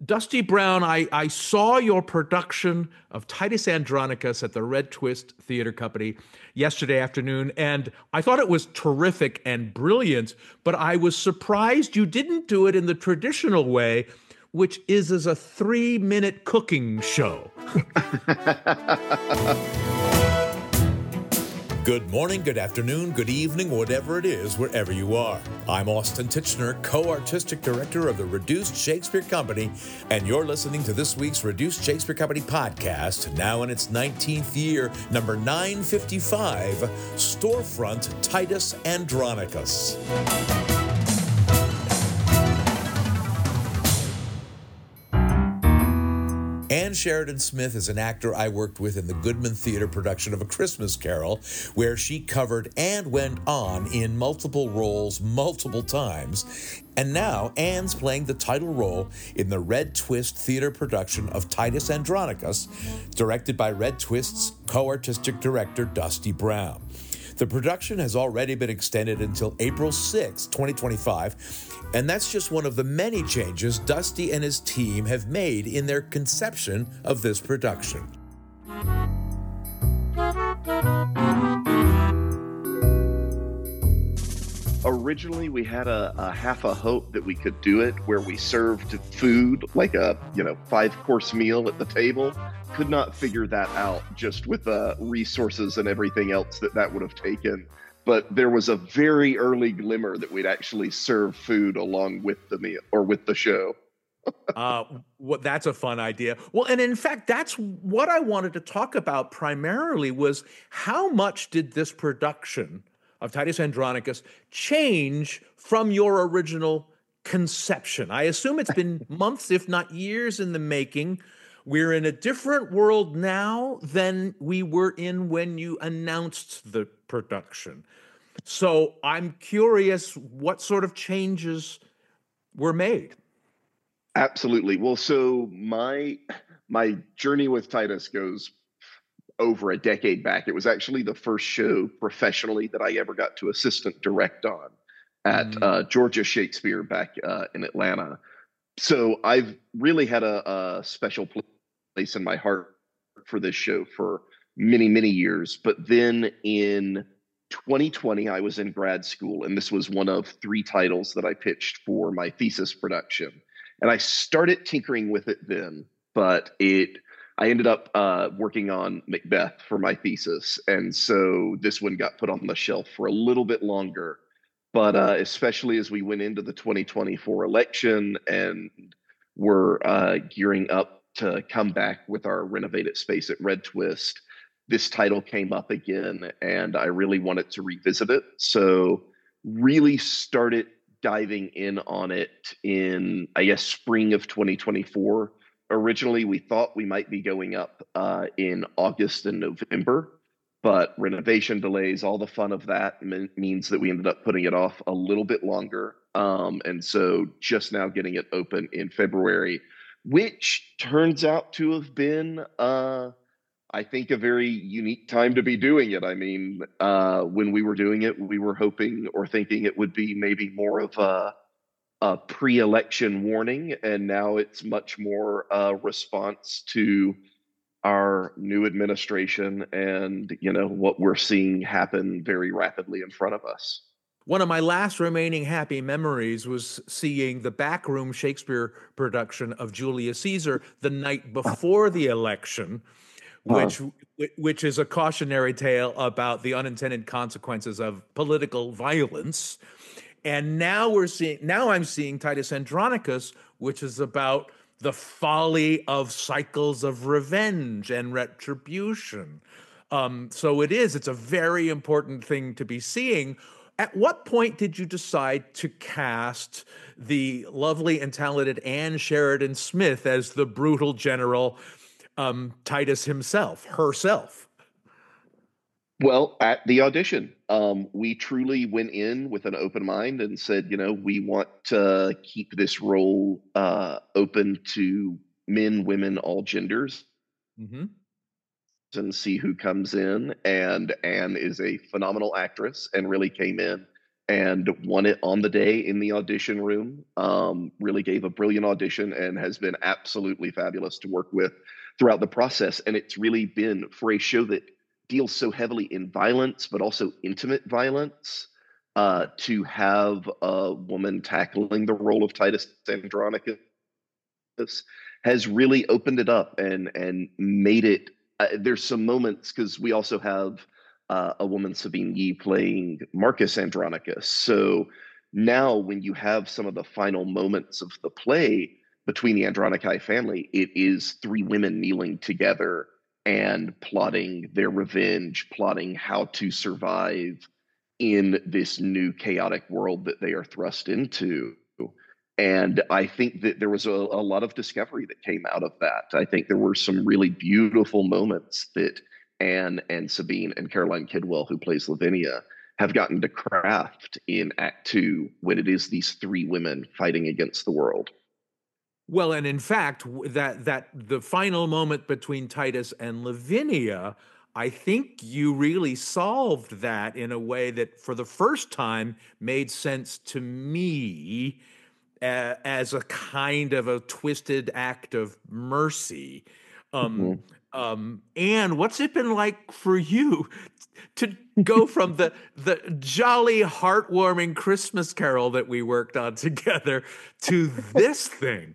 Dusty Brown, I saw your production of Titus Andronicus at the Red Twist Theater Company yesterday afternoon, and I thought it was terrific and brilliant, but I was surprised you didn't do it in the traditional way, which is as a 3-minute cooking show. Good morning, good afternoon, good evening, whatever it is, wherever you are. I'm Austin Titchener, co-artistic director of the Reduced Shakespeare Company, and you're listening to this week's Reduced Shakespeare Company podcast, now in its 19th year, number 955, Storefront Titus Andronicus. Anne Sheridan Smith is an actor I worked with in the Goodman Theater production of A Christmas Carol, where she covered and went on in multiple roles multiple times. And now Anne's playing the title role in the Red Twist Theater production of Titus Andronicus, directed by Red Twist's co-artistic director Dusty Brown. The production has already been extended until April 6, 2025, and that's just one of the many changes Dusty and his team have made in their conception of this production. Originally, we had a half a hope that we could do it where we served food like a 5-course meal at the table. Could not figure that out just with the resources and everything else that would have taken. But there was a very early glimmer that we'd actually serve food along with the meal or with the show. That's a fun idea. Well, and in fact, that's what I wanted to talk about primarily was how much did this production of Titus Andronicus change from your original conception? I assume it's been months, if not years in the making. We're in a different world now than we were in when you announced the production. So I'm curious what sort of changes were made. Absolutely. Well, so my journey with Titus goes over a decade back. It was actually the first show professionally that I ever got to assistant direct on at Georgia Shakespeare back in Atlanta. So I've really had a special place in my heart for this show for many, many years. But then in 2020, I was in grad school, and this was one of 3 titles that I pitched for my thesis production. And I started tinkering with it then, but I ended up working on Macbeth for my thesis. And so this one got put on the shelf for a little bit longer. But especially as we went into the 2024 election and we're gearing up to come back with our renovated space at Red Twist, this title came up again, and I really wanted to revisit it. So really started diving in on it in, I guess, spring of 2024. Originally, we thought we might be going up in August and November, but renovation delays, all the fun of that means that we ended up putting it off a little bit longer. And so just now getting it open in February, which turns out to have been, I think, a very unique time to be doing it. I mean, when we were doing it, we were hoping or thinking it would be maybe more of a pre-election warning, and now it's much more a response to our new administration and, what we're seeing happen very rapidly in front of us. One of my last remaining happy memories was seeing the Backroom Shakespeare production of Julius Caesar the night before the election, which is a cautionary tale about the unintended consequences of political violence. And now I'm seeing Titus Andronicus, which is about the folly of cycles of revenge and retribution. So it's a very important thing to be seeing. At what point did you decide to cast the lovely and talented Anne Sheridan Smith as the brutal general Titus herself? Well, at the audition, we truly went in with an open mind and said, we want to keep this role open to men, women, all genders. Mm-hmm. And see who comes in. And Anne is a phenomenal actress and really came in and won it on the day in the audition room. Really gave a brilliant audition and has been absolutely fabulous to work with throughout the process. And it's really been, for a show that deals so heavily in violence, but also intimate violence, to have a woman tackling the role of Titus Andronicus has really opened it up and made it. There's some moments because we also have a woman, Sabine Yee, playing Marcus Andronicus. So now, when you have some of the final moments of the play between the Andronici family, it is three women kneeling together and plotting their revenge, plotting how to survive in this new chaotic world that they are thrust into. And I think that there was a lot of discovery that came out of that. I think there were some really beautiful moments that Anne and Sabine and Caroline Kidwell, who plays Lavinia, have gotten to craft in Act Two when it is these three women fighting against the world. Well, and in fact, that the final moment between Titus and Lavinia, I think you really solved that in a way that, for the first time, made sense to me as a kind of a twisted act of mercy. And what's it been like for you to go from the jolly, heartwarming Christmas Carol that we worked on together to this thing?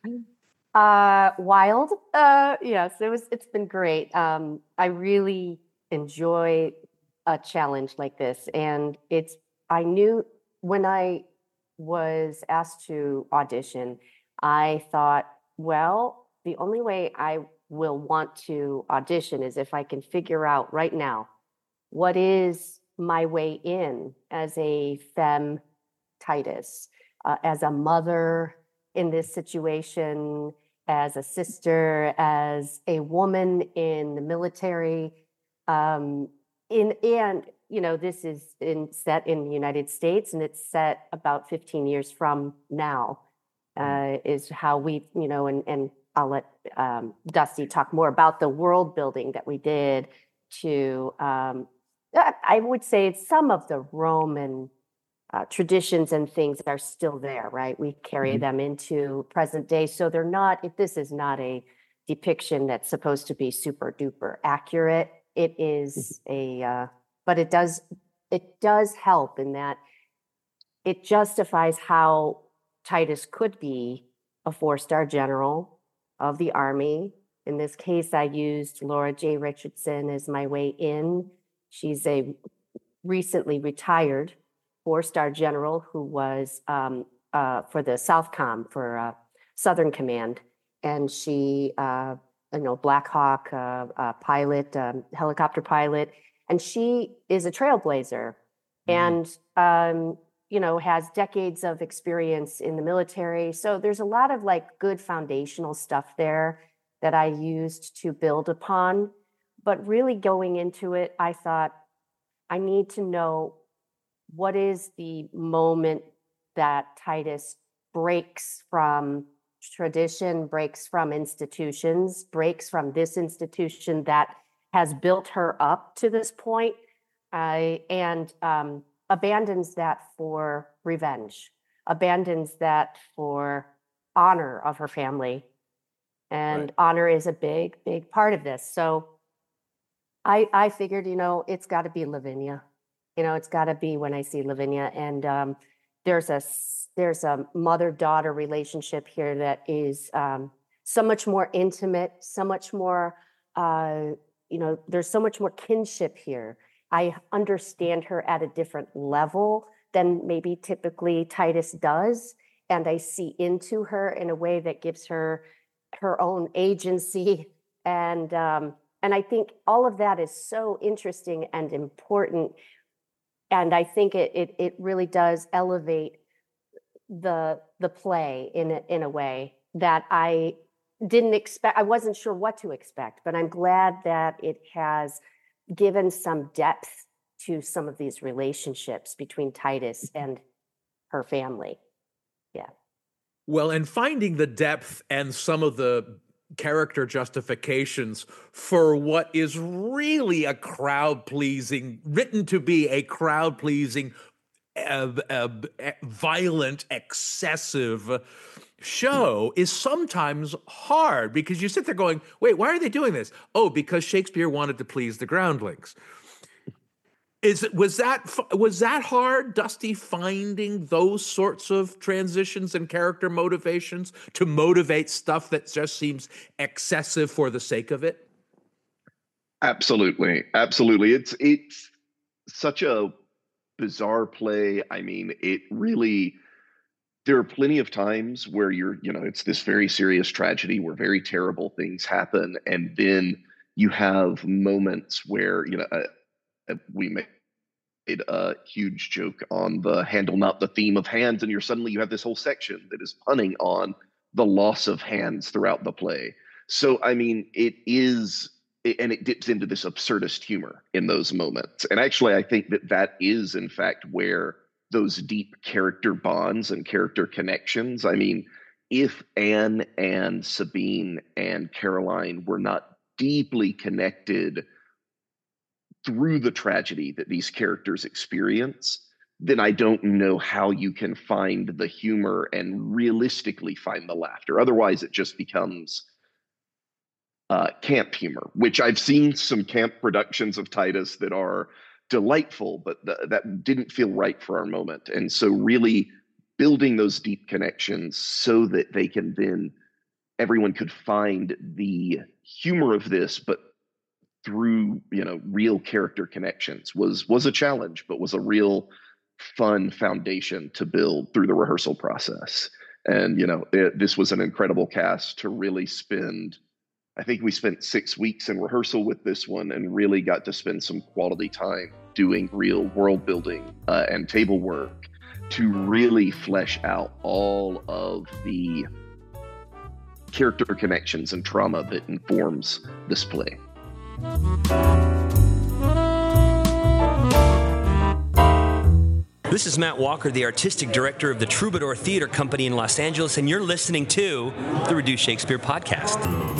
Wild. Yes, it's been great. I really enjoy a challenge like this. And I knew when I was asked to audition, I thought, well, the only way I will want to audition is if I can figure out right now what is my way in as a femme Titus, as a mother in this situation, as a sister, as a woman in the military. This is set in the United States, and it's set about 15 years from now, is how we, and I'll let Dusty talk more about the world building that we did to, I would say some of the Roman traditions and things are still there, right? We carry them into present day. So this is not a depiction that's supposed to be super duper accurate. It is but it does help in that it justifies how Titus could be a 4-star general of the Army. In this case, I used Laura J. Richardson as my way in. She's a recently retired 4-star general who was for the Southcom, for Southern Command. And she, Black Hawk pilot, helicopter pilot. And she is a trailblazer and, has decades of experience in the military. So there's a lot of good foundational stuff there that I used to build upon. But really going into it, I thought, I need to know what is the moment that Titus breaks from tradition, breaks from institutions, breaks from this institution that has built her up to this point, and abandons that for revenge, abandons that for honor of her family. And honor is a big, big part of this. So I figured, it's got to be Lavinia. It's got to be when I see Lavinia. And there's a mother-daughter relationship here that is so much more intimate, so much more, there's so much more kinship here. I understand her at a different level than maybe typically Titus does. And I see into her in a way that gives her her own agency. And I think all of that is so interesting and important. And I think it really does elevate the play in a way that I didn't expect. I wasn't sure what to expect, but I'm glad that it has given some depth to some of these relationships between Titus and her family. Yeah. Well, and finding the depth and some of the character justifications for what is really written to be a crowd pleasing, violent, excessive show is sometimes hard because you sit there going, wait, why are they doing this? Oh, because Shakespeare wanted to please the groundlings. Was that hard, Dusty, finding those sorts of transitions and character motivations to motivate stuff that just seems excessive for the sake of it? Absolutely. It's such a bizarre play. I mean, there are plenty of times where it's this very serious tragedy where very terrible things happen. And then you have moments where, we made a huge joke on the handle, not the theme of hands. And you have this whole section that is punning on the loss of hands throughout the play. So, I mean, it dips into this absurdist humor in those moments. And actually, I think that is, in fact, where those deep character bonds and character connections. I mean, if Anne and Sabine and Caroline were not deeply connected through the tragedy that these characters experience, then I don't know how you can find the humor and realistically find the laughter. Otherwise, it just becomes camp humor, which I've seen some camp productions of Titus that are delightful, but that didn't feel right for our moment. And so really building those deep connections so that everyone could find the humor of this, but through, real character connections was a challenge, but was a real fun foundation to build through the rehearsal process. And, this was an incredible cast to really spend. I think we spent 6 weeks in rehearsal with this one and really got to spend some quality time doing real world building and table work to really flesh out all of the character connections and trauma that informs this play. This is Matt Walker, the artistic director of the Troubadour Theater Company in Los Angeles, and you're listening to the Reduced Shakespeare Podcast.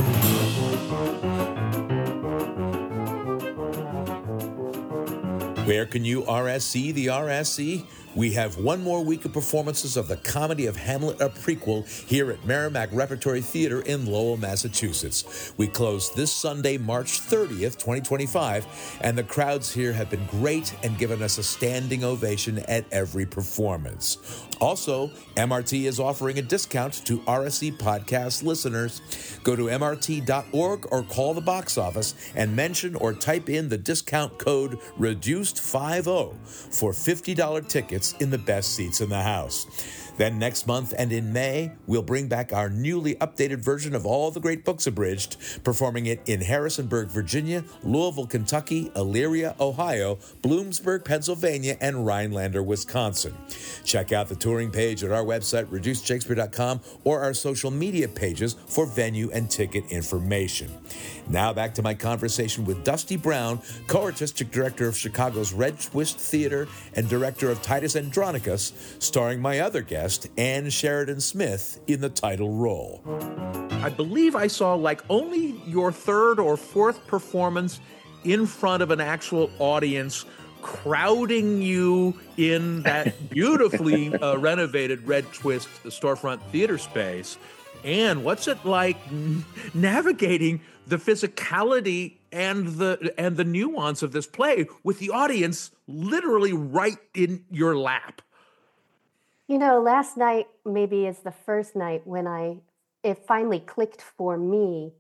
Where can you RSC the RSC? We have one more week of performances of the Comedy of Hamlet, a prequel, here at Merrimack Repertory Theater in Lowell, Massachusetts. We close this Sunday, March 30th, 2025, and the crowds here have been great and given us a standing ovation at every performance. Also, MRT is offering a discount to RSC podcast listeners. Go to mrt.org or call the box office and mention or type in the discount code REDUCED50 for $50 tickets in the best seats in the house. Then next month and in May, we'll bring back our newly updated version of All the Great Books Abridged, performing it in Harrisonburg, Virginia, Louisville, Kentucky, Elyria, Ohio, Bloomsburg, Pennsylvania, and Rhinelander, Wisconsin. Check out the touring page at our website, reducedshakespeare.com, or our social media pages for venue and ticket information. Now back to my conversation with Dusty Brown, co-artistic director of Chicago's Red Twist Theater and director of Titus Andronicus, starring my other guest, Anne Sheridan Smith, in the title role. I believe I saw only your third or fourth performance in front of an actual audience, crowding you in that beautifully renovated Red Twist storefront theater space. And what's it like navigating the physicality and the nuance of this play with the audience literally right in your lap? Last night maybe is the first night when it finally clicked for me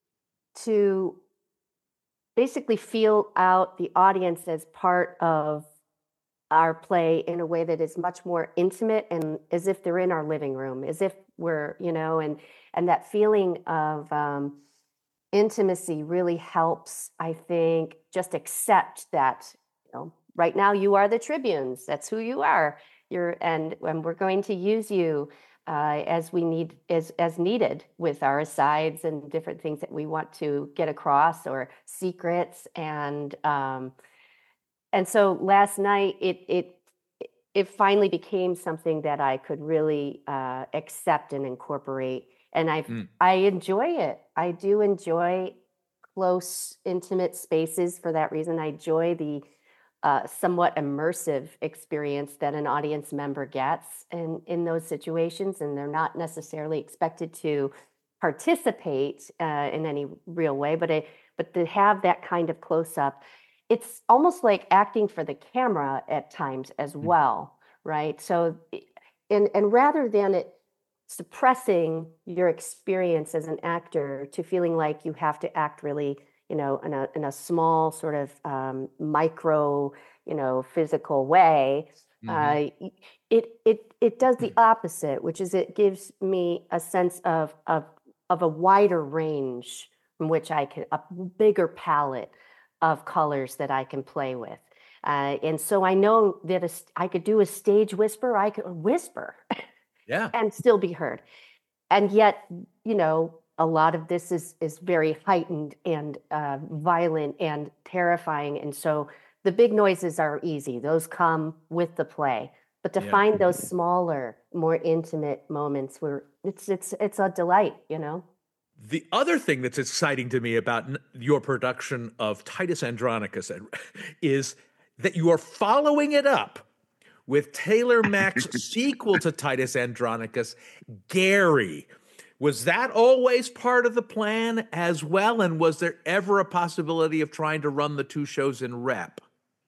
to basically feel out the audience as part of our play in a way that is much more intimate and as if they're in our living room, as if we're, and that feeling of intimacy really helps, I think, just accept that, right now you are the tribunes. That's who you are. And we're going to use you as we need, as needed, with our asides and different things that we want to get across, or secrets. And so last night it finally became something that I could really accept and incorporate. And I enjoy it. I do enjoy close, intimate spaces for that reason. I enjoy the somewhat immersive experience that an audience member gets in those situations, and they're not necessarily expected to participate in any real way, but to have that kind of close up, it's almost like acting for the camera at times as well, right? So, and rather than it suppressing your experience as an actor to feeling like you have to act really, in a small sort of micro, physical way, it does the opposite, which is it gives me a sense of a wider range from which a bigger palette of colors that I can play with. And so I know that I could do a stage whisper, I could whisper and still be heard. And yet, a lot of this is very heightened and violent and terrifying. And so the big noises are easy. Those come with the play. But to find those smaller, more intimate moments where it's a delight, The other thing that's exciting to me about your production of Titus Andronicus is that you are following it up with Taylor Mack's sequel to Titus Andronicus, Gary. Was that always part of the plan as well? And was there ever a possibility of trying to run the two shows in rep?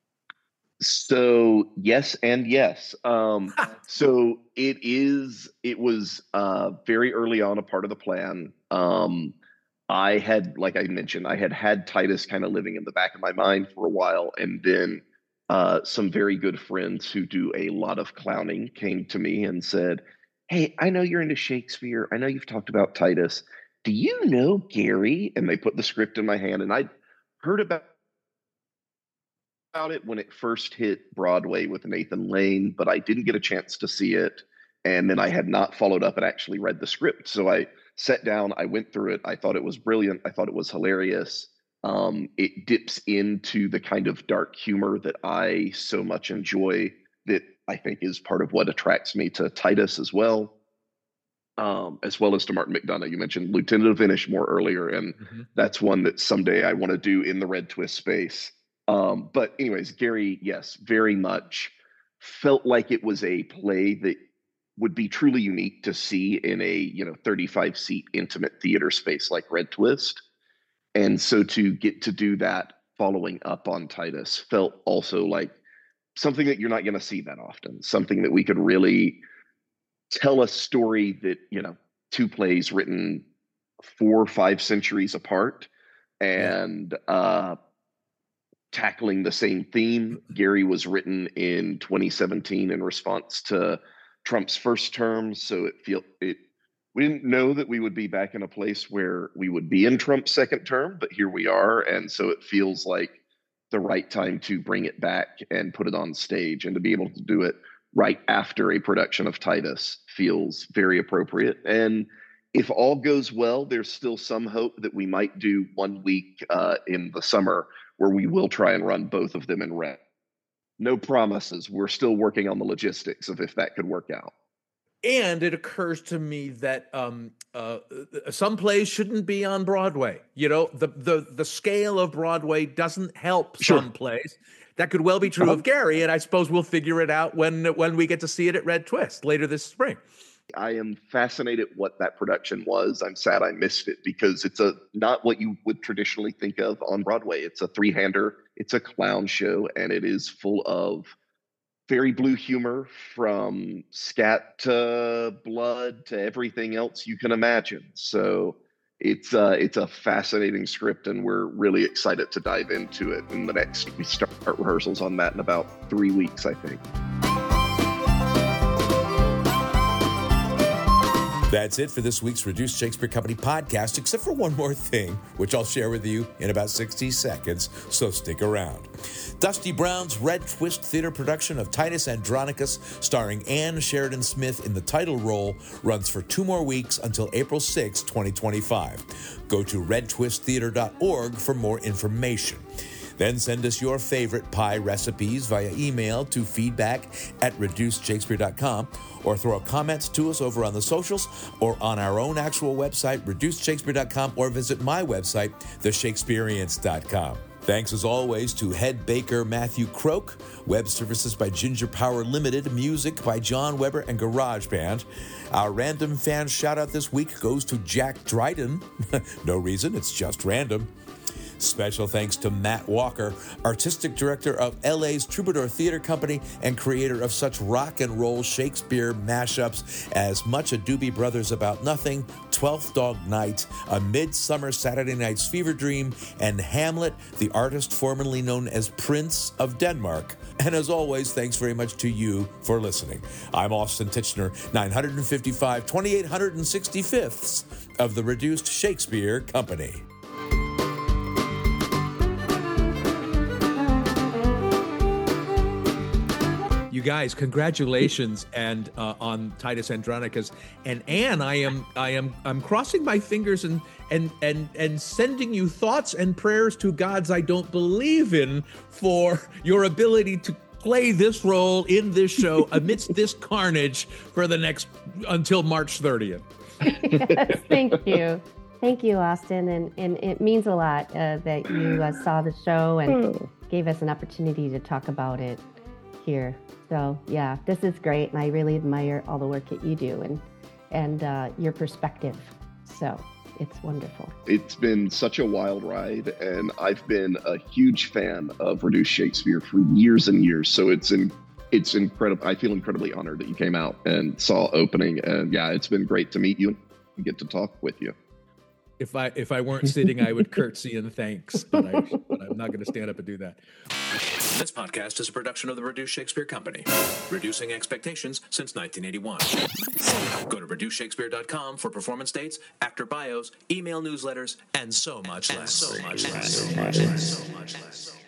So yes and yes. So it was very early on a part of the plan. I had, like I mentioned, I had Titus kind of living in the back of my mind for a while, and then some very good friends who do a lot of clowning came to me and said, "Hey, I know you're into Shakespeare. I know you've talked about Titus. Do you know Gary?" And they put the script in my hand, and I'd heard about it when it first hit Broadway with Nathan Lane, but I didn't get a chance to see it. And then I had not followed up and actually read the script. So I sat down, I went through it. I thought it was brilliant. I thought it was hilarious. It dips into the kind of dark humor that I so much enjoy, that I think is part of what attracts me to Titus as well as to Martin McDonagh. You mentioned Lieutenant of Inishmore earlier, and that's one that someday I want to do in the Red Twist space. But anyways, Gary, yes, very much felt like it was a play that would be truly unique to see in a 35-seat intimate theater space like Red Twist. And so to get to do that following up on Titus felt also like something that you're not going to see that often, something that we could really tell a story that, two plays written 4 or 5 centuries apart and tackling the same theme. Gary was written in 2017 in response to Trump's first term. So we didn't know that we would be back in a place where we would be in Trump's second term, but here we are. And so it feels like the right time to bring it back and put it on stage, and to be able to do it right after a production of Titus feels very appropriate. And if all goes well, there's still some hope that we might do 1 week in the summer where we will try and run both of them in rep. No promises. We're still working on the logistics of if that could work out. And it occurs to me that some plays shouldn't be on Broadway. The scale of Broadway doesn't help some plays. That could well be true of Gary, and I suppose we'll figure it out when we get to see it at Red Twist later this spring. I am fascinated what that production was. I'm sad I missed it, because it's not what you would traditionally think of on Broadway. It's a 3-hander. It's a clown show, and it is full of very blue humor, from scat to blood to everything else you can imagine. So it's a fascinating script, and we're really excited to dive into it. And we start rehearsals on that in about 3 weeks, I think. That's it for this week's Reduced Shakespeare Company podcast, except for one more thing, which I'll share with you in about 60 seconds, so stick around. Dusty Brown's Red Twist theater production of Titus Andronicus, starring Anne Sheridan Smith in the title role, runs for 2 more weeks until April 6, 2025. Go to redtwisttheater.org for more information. Then send us your favorite pie recipes via email to feedback@reducedshakespeare.com, or throw comments to us over on the socials or on our own actual website, reducedshakespeare.com, or visit my website, theshakespeareans.com. Thanks as always to head baker Matthew Croak, web services by Ginger Power Limited, music by John Weber and GarageBand. Our random fan shout out this week goes to Jack Dryden. No reason, it's just random. Special thanks to Matt Walker, artistic director of LA's Troubadour Theater Company and creator of such rock and roll Shakespeare mashups as Much Ado Brothers About Nothing, 12th Dog Night, A Midsummer Saturday Night's Fever Dream, and Hamlet, the artist formerly known as Prince of Denmark. And as always, thanks very much to you for listening. I'm Austin Tichenor, 955 2865th of the Reduced Shakespeare Company. You guys, congratulations and on Titus Andronicus and Anne. I'm crossing my fingers and sending you thoughts and prayers to gods I don't believe in for your ability to play this role in this show amidst this carnage for the next until March 30th. Yes, thank you, Austin, and it means a lot that you saw the show and gave us an opportunity to talk about it here. So yeah, this is great, and I really admire all the work that you do and your perspective. So it's wonderful. It's been such a wild ride, and I've been a huge fan of Reduced Shakespeare for years and years. So it's incredible. I feel incredibly honored that you came out and saw opening, and yeah, it's been great to meet you and get to talk with you. If I weren't sitting, I would curtsy and thanks, but I'm not going to stand up and do that. This podcast is a production of the Reduced Shakespeare Company, reducing expectations since 1981. Go to reducedshakespeare.com for performance dates, actor bios, email newsletters, and so much less.